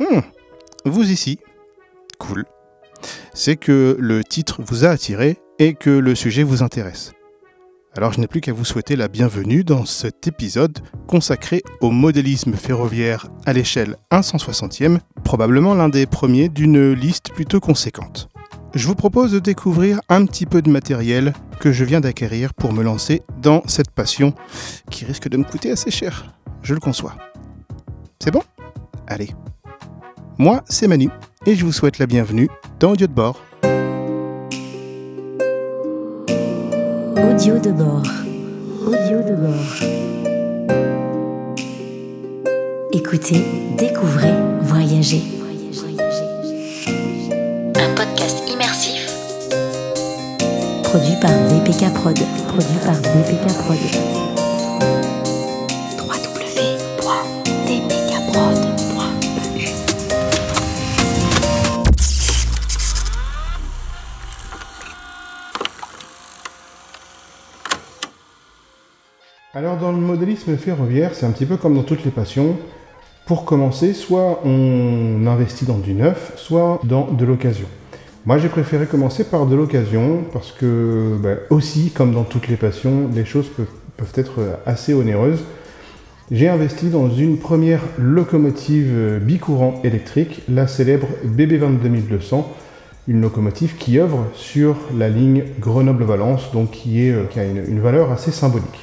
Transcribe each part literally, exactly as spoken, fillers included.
Hmm, vous ici. Cool. C'est que le titre vous a attiré et que le sujet vous intéresse. Alors je n'ai plus qu'à vous souhaiter la bienvenue dans cet épisode consacré au modélisme ferroviaire à l'échelle un cent soixantième, probablement l'un des premiers d'une liste plutôt conséquente. Je vous propose de découvrir un petit peu de matériel que je viens d'acquérir pour me lancer dans cette passion qui risque de me coûter assez cher, je le conçois. C'est bon ? Allez. Moi, c'est Manu et je vous souhaite la bienvenue dans Audio de bord. Audio de bord. Audio de bord. Écoutez, découvrez, voyagez. Un podcast immersif. Produit par D P K Prod. Produit par D P K Prod. w w w point d p k prod point e u Alors dans le modélisme ferroviaire, c'est un petit peu comme dans toutes les passions. Pour commencer, soit on investit dans du neuf, soit dans de l'occasion. Moi j'ai préféré commencer par de l'occasion parce que, bah, aussi comme dans toutes les passions, les choses peuvent, peuvent être assez onéreuses. J'ai investi dans une première locomotive bicourant électrique, la célèbre B B vingt-deux mille deux cents, une locomotive qui œuvre sur la ligne Grenoble-Valence, donc qui, est, qui a une, une valeur assez symbolique.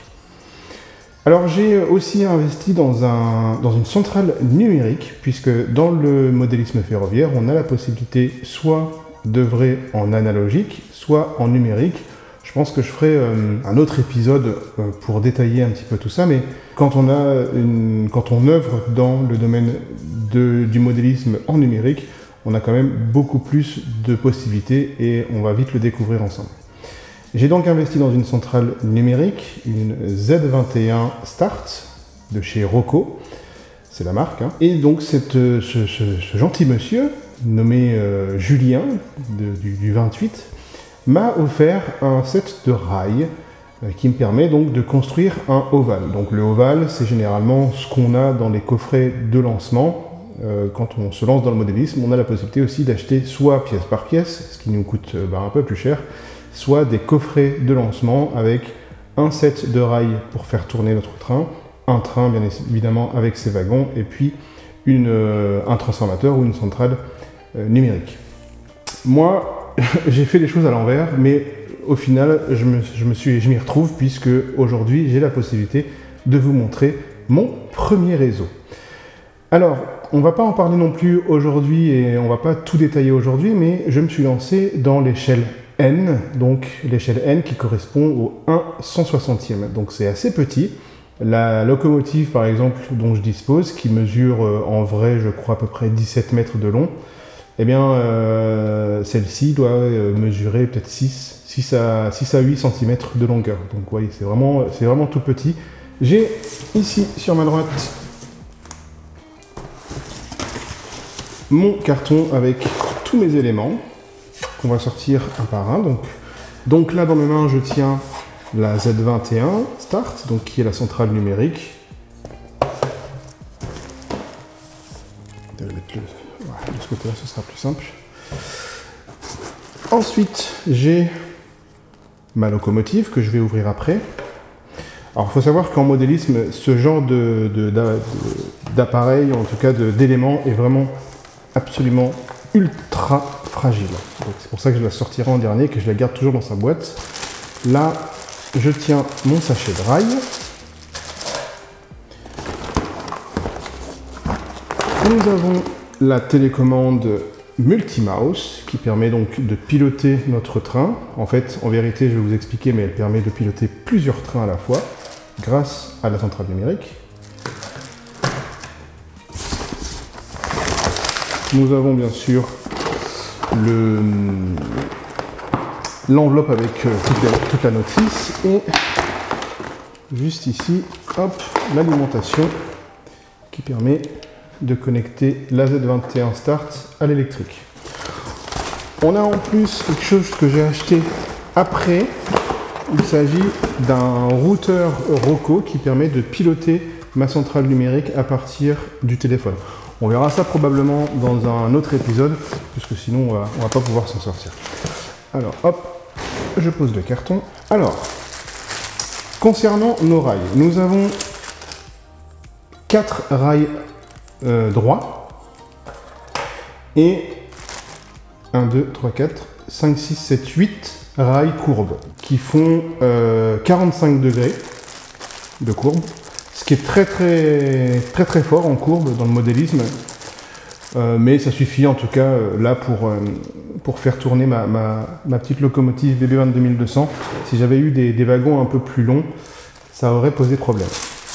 Alors j'ai aussi investi dans, un, dans une centrale numérique, puisque dans le modélisme ferroviaire, on a la possibilité soit d'œuvrer en analogique, soit en numérique. Je pense que je ferai euh, un autre épisode euh, pour détailler un petit peu tout ça, mais quand on, a une, quand on œuvre dans le domaine de, du modélisme en numérique, on a quand même beaucoup plus de possibilités et on va vite le découvrir ensemble. J'ai donc investi dans une centrale numérique, une Z vingt et un Start de chez Roco, c'est la marque. Hein. Et donc cette, ce, ce, ce gentil monsieur, nommé euh, Julien, de, du, du vingt-huit, m'a offert un set de rails euh, qui me permet donc de construire un ovale. Donc le ovale, c'est généralement ce qu'on a dans les coffrets de lancement. Euh, quand on se lance dans le modélisme, on a la possibilité aussi d'acheter soit pièce par pièce, ce qui nous coûte euh, bah, un peu plus cher, soit des coffrets de lancement avec un set de rails pour faire tourner notre train, un train bien évidemment avec ses wagons, et puis une, euh, un transformateur ou une centrale euh, numérique. Moi, j'ai fait les choses à l'envers, mais au final, je me, je me suis, je m'y retrouve, puisque aujourd'hui, j'ai la possibilité de vous montrer mon premier réseau. Alors, on ne va pas en parler non plus aujourd'hui, et on ne va pas tout détailler aujourd'hui, mais je me suis lancé dans l'échelle N, donc l'échelle N qui correspond au un cent soixantième. Donc c'est assez petit. La locomotive, par exemple, dont je dispose, qui mesure euh, en vrai, je crois, à peu près dix-sept mètres de long, eh bien, euh, celle-ci doit euh, mesurer peut-être six, six à huit centimètres de longueur. Donc, vous voyez, c'est vraiment, c'est vraiment tout petit. J'ai ici, sur ma droite, mon carton avec tous mes éléments qu'on va sortir un par un. Donc, donc là, dans mes mains, je tiens la Z vingt et un Start, donc qui est la centrale numérique. Je vais mettre le, voilà, de ce côté-là, ce sera plus simple. Ensuite, j'ai ma locomotive que je vais ouvrir après. Alors, il faut savoir qu'en modélisme, ce genre de, de, de, d'appareil, en tout cas de, d'éléments, est vraiment absolument ultra fragile. Donc c'est pour ça que je la sortirai en dernier, que je la garde toujours dans sa boîte. Là, je tiens mon sachet de rails. Nous avons la télécommande Multimouse qui permet donc de piloter notre train. En fait, en vérité, je vais vous expliquer, mais elle permet de piloter plusieurs trains à la fois grâce à la centrale numérique. Nous avons bien sûr le, l'enveloppe avec euh, toute, la, toute la notice et juste ici, hop, l'alimentation qui permet de connecter la Z vingt et un Start à l'électrique. On a en plus quelque chose que j'ai acheté après. Il s'agit d'un routeur Roco qui permet de piloter ma centrale numérique à partir du téléphone. On verra ça probablement dans un autre épisode, puisque sinon on va, on va pas pouvoir s'en sortir. Alors hop, je pose le carton. Alors, concernant nos rails, nous avons quatre rails euh, droits et un, deux, trois, quatre, cinq, six, sept, huit rails courbes qui font euh, quarante-cinq degrés de courbe, ce qui est très très très très fort en courbe dans le modélisme, euh, mais ça suffit en tout cas euh, là pour, euh, pour faire tourner ma, ma, ma petite locomotive B B vingt-deux mille deux cents. Si j'avais eu des, des wagons un peu plus longs, ça aurait posé problème.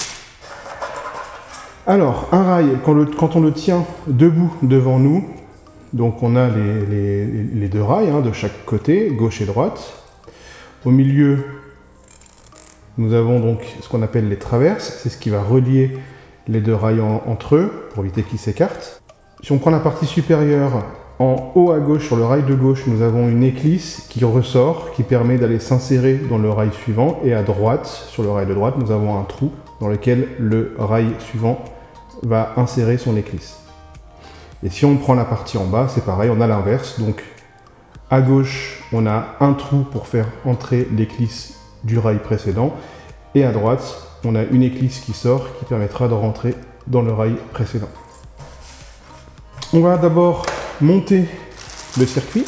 Alors, un rail, quand, le, quand on le tient debout devant nous, donc on a les, les, les deux rails hein, de chaque côté, gauche et droite. Au milieu, nous avons donc ce qu'on appelle les traverses, c'est ce qui va relier les deux rails en, entre eux, pour éviter qu'ils s'écartent. Si on prend la partie supérieure, en haut à gauche, sur le rail de gauche, nous avons une éclisse qui ressort, qui permet d'aller s'insérer dans le rail suivant, et à droite, sur le rail de droite, nous avons un trou dans lequel le rail suivant va insérer son éclisse. Et si on prend la partie en bas, c'est pareil, on a l'inverse. Donc à gauche, on a un trou pour faire entrer l'éclisse du rail précédent. Et à droite, on a une éclisse qui sort qui permettra de rentrer dans le rail précédent. On va d'abord monter le circuit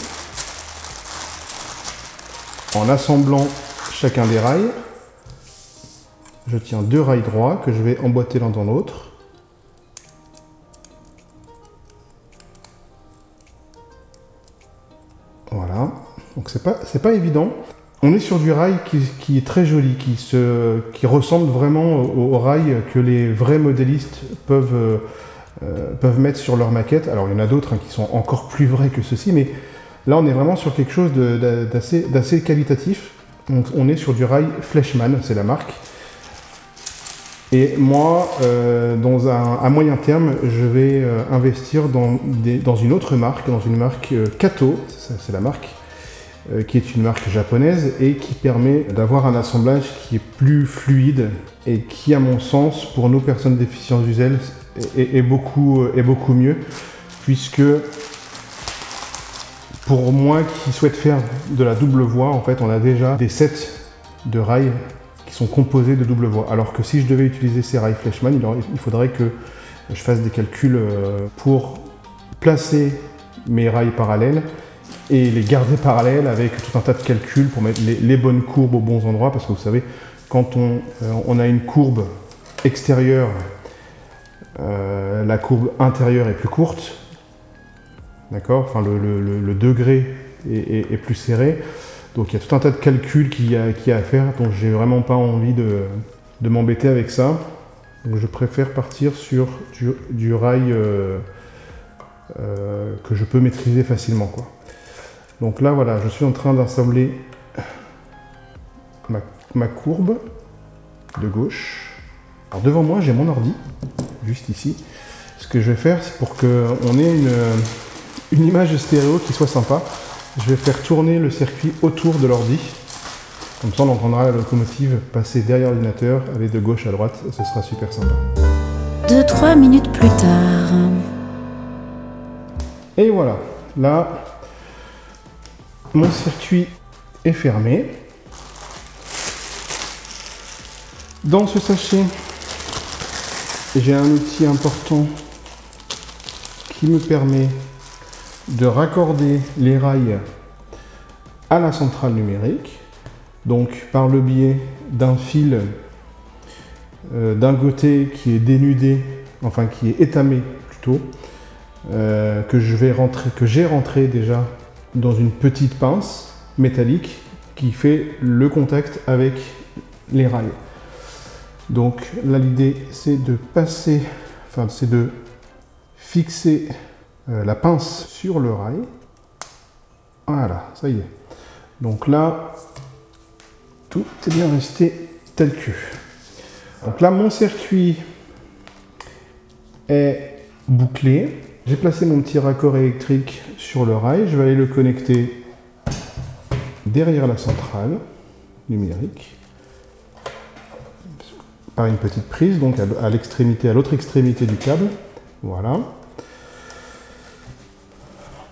en assemblant chacun des rails. Je tiens deux rails droits que je vais emboîter l'un dans l'autre. Voilà, donc c'est pas, c'est pas évident. On est sur du rail qui, qui est très joli, qui, se, qui ressemble vraiment au, au rail que les vrais modélistes peuvent, euh, peuvent mettre sur leur maquette. Alors il y en a d'autres hein, qui sont encore plus vrais que ceux-ci, mais là on est vraiment sur quelque chose de, de, d'assez, d'assez qualitatif. Donc, on est sur du rail Fleischmann, c'est la marque. Et moi, euh, dans un, à moyen terme, je vais euh, investir dans, des, dans une autre marque, dans une marque euh, Kato, c'est la marque, euh, qui est une marque japonaise et qui permet d'avoir un assemblage qui est plus fluide et qui, à mon sens, pour nos personnes déficientes visuelles, est, est, est, beaucoup, est beaucoup mieux, puisque pour moi qui souhaite faire de la double voie, en fait, on a déjà des sets de rails qui sont composés de double voie. Alors que si je devais utiliser ces rails Fleischmann, il faudrait que je fasse des calculs pour placer mes rails parallèles et les garder parallèles avec tout un tas de calculs pour mettre les, les bonnes courbes aux bons endroits, parce que vous savez, quand on, on a une courbe extérieure, euh, la courbe intérieure est plus courte, d'accord, enfin le, le, le degré est, est, est plus serré. Donc il y a tout un tas de calculs qu'il y a, qu'il y a à faire, donc j'ai vraiment pas envie de, de m'embêter avec ça. Donc je préfère partir sur du, du rail euh, euh, que je peux maîtriser facilement, quoi. Donc là voilà, je suis en train d'assembler ma, ma courbe de gauche. Alors devant moi j'ai mon ordi, juste ici. Ce que je vais faire, c'est pour qu'on ait une, une image stéréo qui soit sympa. Je vais faire tourner le circuit autour de l'ordi. Comme ça, on entendra la locomotive passer derrière l'ordinateur, aller de gauche à droite, et ce sera super sympa. Deux, trois minutes plus tard. Et voilà, là, mon circuit est fermé. Dans ce sachet, j'ai un outil important qui me permet de raccorder les rails à la centrale numérique, donc par le biais d'un fil euh, d'un côté qui est dénudé, enfin qui est étamé plutôt, euh, que je vais rentrer, que j'ai rentré déjà dans une petite pince métallique qui fait le contact avec les rails. Donc là l'idée c'est de passer, enfin c'est de fixer Euh, la pince sur le rail. Voilà, ça y est. Donc là, tout est bien resté tel que. Donc là, mon circuit est bouclé. J'ai placé mon petit raccord électrique sur le rail. Je vais aller le connecter derrière la centrale numérique par une petite prise, donc à l'extrémité, à l'autre extrémité du câble. Voilà.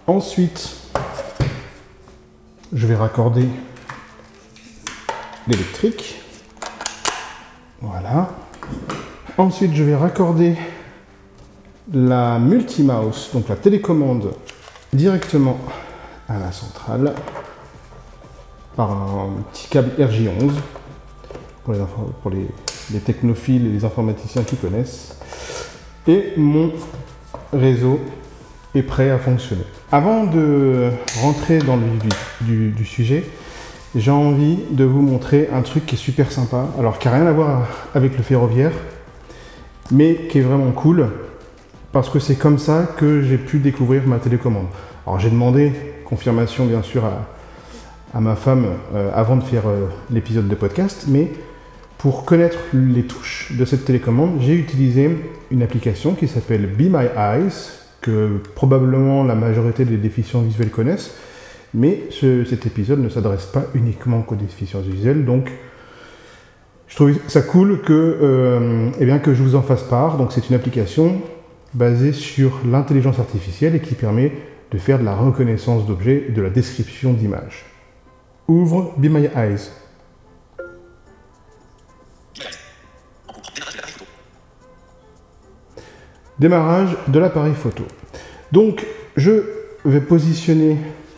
Ensuite, je vais raccorder l'électrique. Voilà. Ensuite, je vais raccorder la multi-mouse, donc la télécommande, directement à la centrale par un petit câble R J onze pour les, pour les, les technophiles et les informaticiens qui connaissent. Et mon réseau est prêt à fonctionner. Avant de rentrer dans le vif du, du, du sujet, j'ai envie de vous montrer un truc qui est super sympa, alors qui n'a rien à voir avec le ferroviaire, mais qui est vraiment cool, parce que c'est comme ça que j'ai pu découvrir ma télécommande. Alors j'ai demandé confirmation bien sûr à, à ma femme euh, avant de faire euh, l'épisode de podcast, mais pour connaître les touches de cette télécommande, j'ai utilisé une application qui s'appelle Be My Eyes, que probablement la majorité des déficients visuels connaissent, mais ce, cet épisode ne s'adresse pas uniquement qu'aux déficients visuels, donc je trouve ça cool que, euh, eh bien, que je vous en fasse part. Donc c'est une application basée sur l'intelligence artificielle et qui permet de faire de la reconnaissance d'objets et de la description d'images. Ouvre Be My Eyes. Démarrage de l'appareil photo. Donc je vais positionner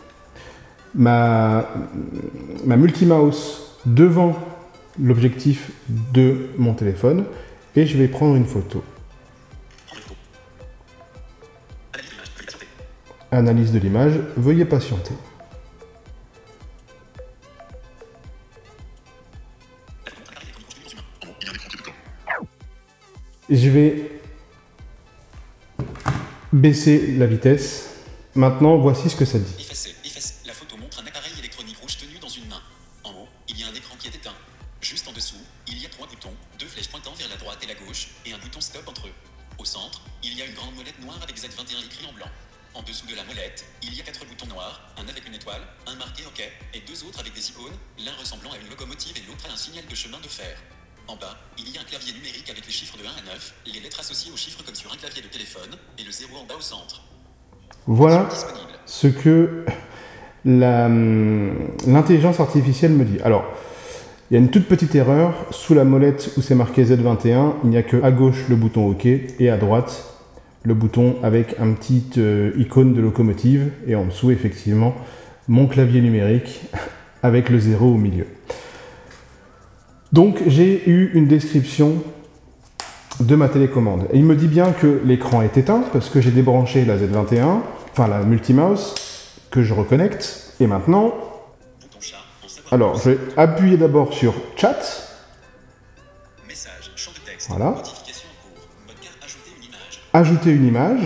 ma, ma multi-mouse devant l'objectif de mon téléphone et je vais prendre une photo. Analyse de l'image, veuillez patienter. Je vais baisser la vitesse. Maintenant, voici ce que ça dit. Effacer, effacer. La photo montre un appareil électronique rouge tenu dans une main. En haut, il y a un écran qui est éteint. Juste en dessous, il y a trois boutons, deux flèches pointant vers la droite et la gauche, et un bouton stop entre eux. Au centre, il y a une grande molette noire avec Z vingt et un écrit en blanc. En dessous de la molette, il y a quatre boutons noirs, un avec une étoile, un marqué OK, et deux autres avec des icônes, l'un ressemblant à une locomotive et l'autre à un signal de chemin de fer. En bas, il y a un clavier numérique avec les chiffres de un à neuf, les lettres associées aux chiffres comme sur un clavier de téléphone, et le zéro en bas au centre. Voilà ce que la, l'intelligence artificielle me dit. Alors, il y a une toute petite erreur. Sous la molette où c'est marqué Z vingt et un, il n'y a que à gauche le bouton OK et à droite le bouton avec un petit euh, icône de locomotive. Et en dessous, effectivement, mon clavier numérique avec le zéro au milieu. Donc, j'ai eu une description de ma télécommande. Et il me dit bien que l'écran est éteint parce que j'ai débranché la Z vingt et un, enfin la multi-mouse, que je reconnecte. Et maintenant, alors je vais appuyer d'abord sur chat. Message, champ de texte, voilà. Notification en cours, mode car, ajouter une image. Ajouter une image.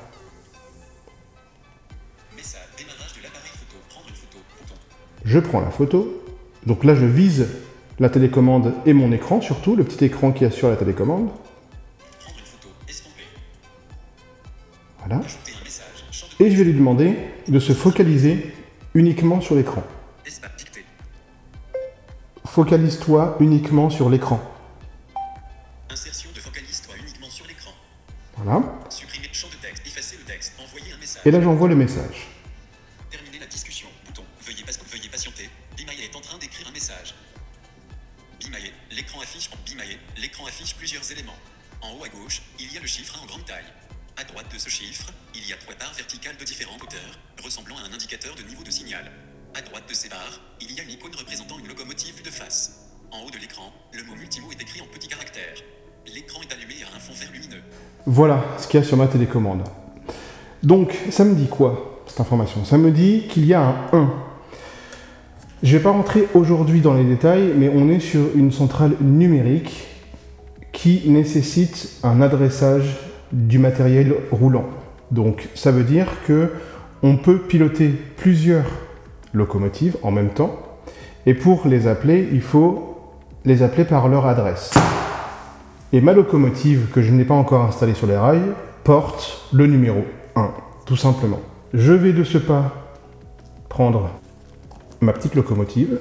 Message, démarrage de l'appareil photo, prendre une photo, bouton. Je prends la photo. Donc là, je vise la télécommande et mon écran, surtout le petit écran qui assure la télécommande. Prendre une photo, estomper. Voilà. Ajouter un message, champ de Et je vais lui demander de se focaliser uniquement sur l'écran. espace, dictée. Focalise-toi uniquement sur l'écran. Insertion de focalise-toi uniquement sur l'écran. Voilà. Supprimer champ de texte, effacer le texte, envoyer un message. Et là, j'envoie le message. Terminer la discussion, bouton. Veuillez, pas, veuillez patienter. Bimaye est en train d'écrire un message. Bimaye, l'écran affiche Bimaye, l'écran affiche plusieurs éléments. En haut à gauche, il y a le chiffre un en grande taille. À droite de ce chiffre, il y a trois barres verticales de différentes hauteurs, ressemblant à un indicateur de niveau de signal. À droite de ces barres, il y a une icône représentant une locomotive vue de face. En haut de l'écran, le mot multimot est écrit en petits caractères. L'écran est allumé et a un fond vert lumineux. Voilà ce qu'il y a sur ma télécommande. Donc, ça me dit quoi, cette information? Ça me dit qu'il y a un un. Je ne vais pas rentrer aujourd'hui dans les détails, mais on est sur une centrale numérique qui nécessite un adressage du matériel roulant. Donc, ça veut dire que on peut piloter plusieurs locomotives en même temps, et pour les appeler, il faut les appeler par leur adresse. Et ma locomotive, que je n'ai pas encore installée sur les rails, porte le numéro un, tout simplement. Je vais de ce pas prendre ma petite locomotive,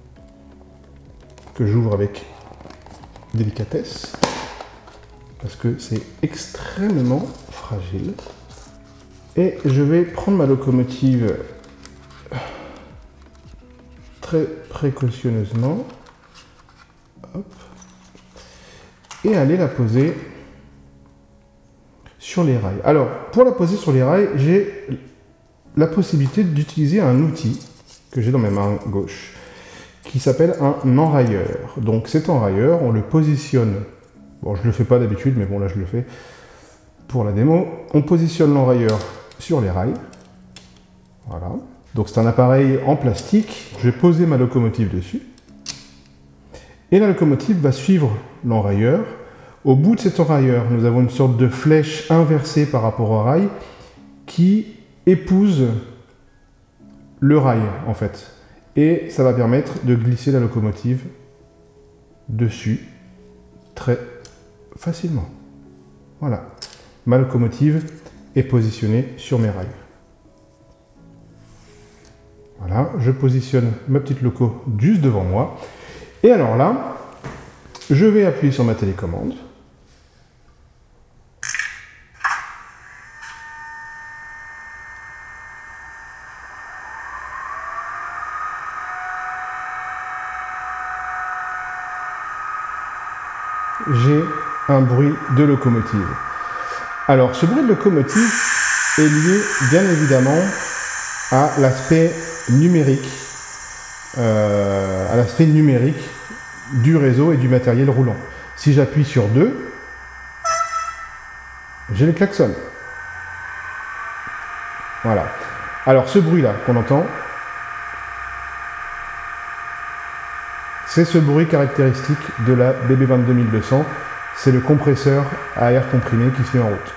que j'ouvre avec délicatesse, parce que c'est extrêmement fragile. Et je vais prendre ma locomotive très précautionneusement. Hop. Et aller la poser sur les rails. Alors, pour la poser sur les rails, j'ai la possibilité d'utiliser un outil que j'ai dans mes mains gauche, qui s'appelle un enrailleur. Donc cet enrailleur, on le positionne, bon je ne le fais pas d'habitude, mais bon là je le fais pour la démo, on positionne l'enrailleur sur les rails, voilà. Donc c'est un appareil en plastique, je vais poser ma locomotive dessus, et la locomotive va suivre l'enrailleur. Au bout de cet enrailleur, nous avons une sorte de flèche inversée par rapport au rail, qui épouse le rail en fait. Et ça va permettre de glisser la locomotive dessus très facilement. Voilà. Ma locomotive est positionnée sur mes rails. Voilà, je positionne ma petite loco juste devant moi. Et alors là, je vais appuyer sur ma télécommande. J'ai un bruit de locomotive. Alors, ce bruit de locomotive est lié bien évidemment à l'aspect numérique, euh, à l'aspect numérique du réseau et du matériel roulant. Si j'appuie sur deux, j'ai le klaxon. Voilà. Alors, ce bruit-là qu'on entend, c'est ce bruit caractéristique de la B B vingt-deux mille deux cents, c'est le compresseur à air comprimé qui se met en route.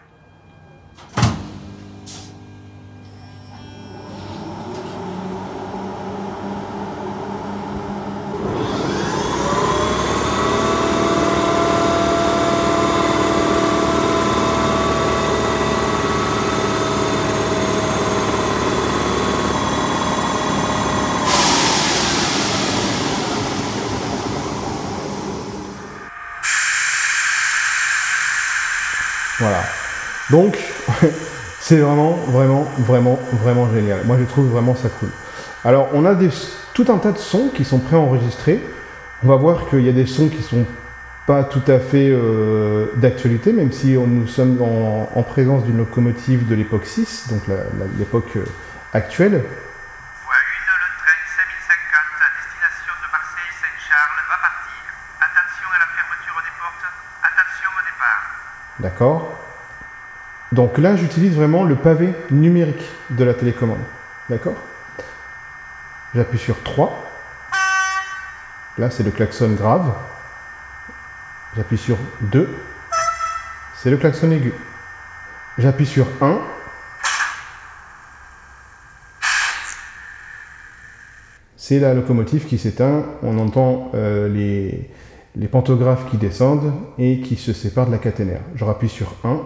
Voilà. Donc, c'est vraiment, vraiment, vraiment, vraiment génial. Moi, je trouve vraiment ça cool. Alors, on a des, tout un tas de sons qui sont préenregistrés. On va voir qu'il y a des sons qui sont pas tout à fait euh, d'actualité, même si on, nous sommes en, en présence d'une locomotive de l'époque six, donc l'époque euh, actuelle. Voie une, le train cinq mille cinquante à destination de Marseille-Saint-Charles va partir. Attention à la fermeture des portes, attention au départ. D'accord. Donc là, j'utilise vraiment le pavé numérique de la télécommande. D'accord. J'appuie sur trois. Là, c'est le klaxon grave. J'appuie sur deux. C'est le klaxon aigu. J'appuie sur un. C'est la locomotive qui s'éteint. On entend euh, les, les pantographes qui descendent et qui se séparent de la caténaire. Je rappuie sur un.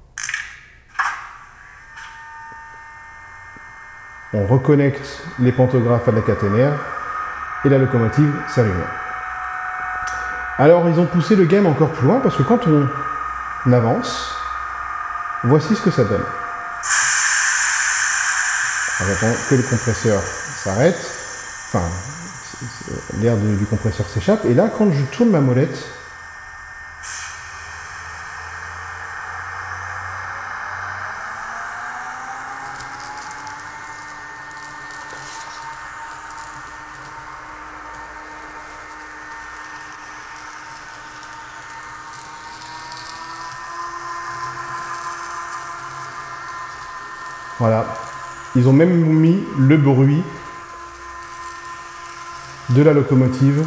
On reconnecte les pantographes à la caténaire et la locomotive s'allume. Alors ils ont poussé le game encore plus loin parce que quand on avance, voici ce que ça donne. J'attends que le compresseur s'arrête, enfin l'air du compresseur s'échappe, et là quand je tourne ma molette, voilà, ils ont même mis le bruit de la locomotive.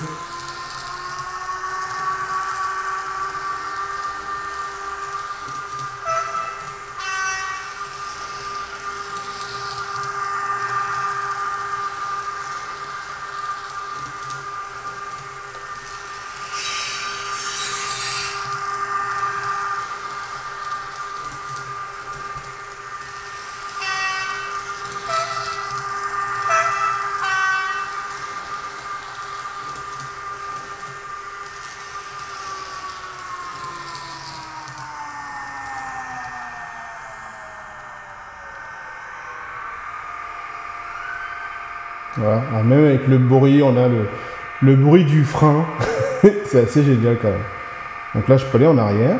Voilà. Alors, même avec le bruit, on a le, le bruit du frein. C'est assez génial quand même. Donc là, je peux aller en arrière.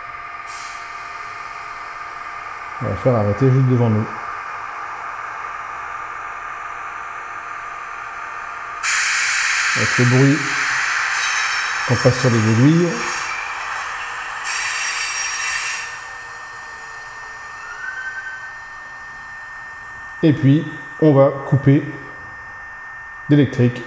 On va faire arrêter juste devant nous. Avec le bruit qu'on passe sur les aiguilles. Et puis, on va couper l'électrique.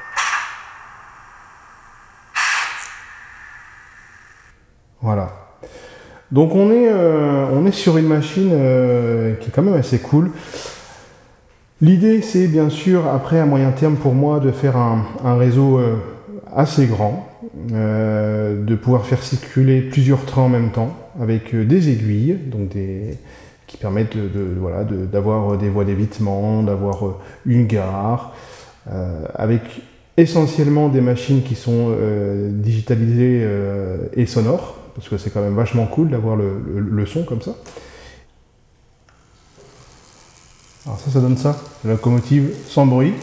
Voilà. Donc on est, euh, on est sur une machine euh, qui est quand même assez cool. L'idée, c'est bien sûr, après à moyen terme pour moi, de faire un, un réseau euh, assez grand, euh, de pouvoir faire circuler plusieurs trains en même temps, avec euh, des aiguilles, donc des, qui permettent de, de, voilà, de, d'avoir des voies d'évitement, d'avoir euh, une gare, euh, avec essentiellement des machines qui sont euh, digitalisées euh, et sonores, parce que c'est quand même vachement cool d'avoir le, le, le son comme ça. Alors ça, ça donne ça, la locomotive sans bruit.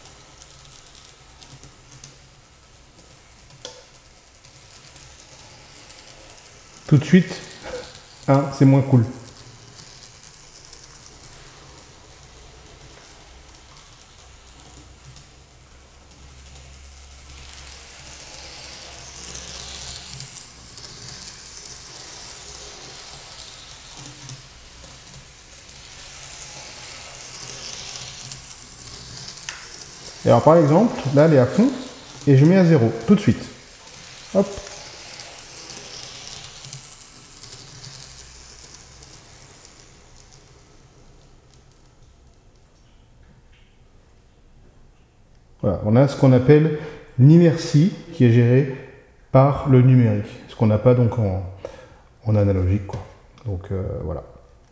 Tout de suite, hein, c'est moins cool. Et alors par exemple, là elle est à fond, et je mets à zéro, tout de suite. Hop. Voilà, on a ce qu'on appelle l'inertie qui est gérée par le numérique, ce qu'on n'a pas donc en, en analogique, quoi. Donc euh, voilà.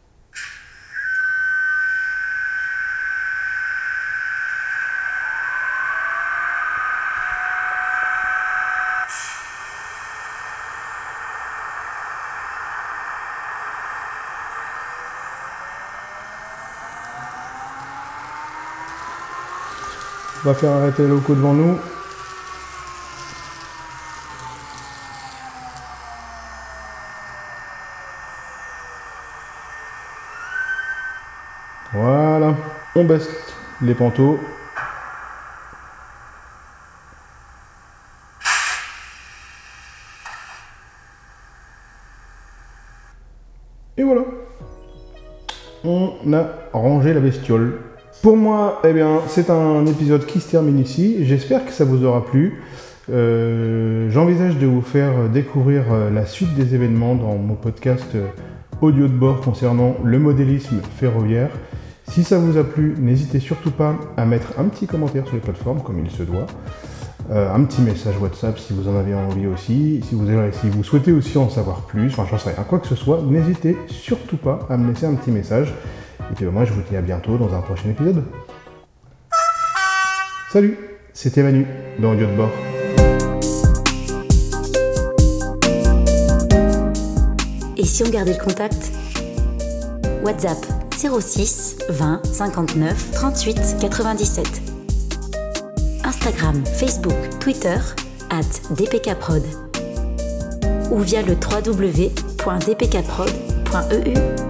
On va faire arrêter les locaux devant nous. Voilà, on baisse les panteaux. Et voilà, on a rangé la bestiole. Pour moi, eh bien, c'est un épisode qui se termine ici. J'espère que ça vous aura plu. Euh, j'envisage de vous faire découvrir la suite des événements dans mon podcast audio de bord concernant le modélisme ferroviaire. Si ça vous a plu, n'hésitez surtout pas à mettre un petit commentaire sur les plateformes, comme il se doit. Euh, un petit message WhatsApp si vous en avez envie aussi. Si vous, avez, si vous souhaitez aussi en savoir plus, enfin j'en sais rien, quoi que ce soit, n'hésitez surtout pas à me laisser un petit message. Et puis moi je vous dis à bientôt dans un prochain épisode. Salut, c'était Manu dans Audio de bord. Et si on gardait le contact ? WhatsApp zéro six vingt cinquante-neuf trente-huit quatre-vingt-dix-sept. Instagram, Facebook, Twitter, arobase d p k prod. Ou via le w w w point d p k prod point e u.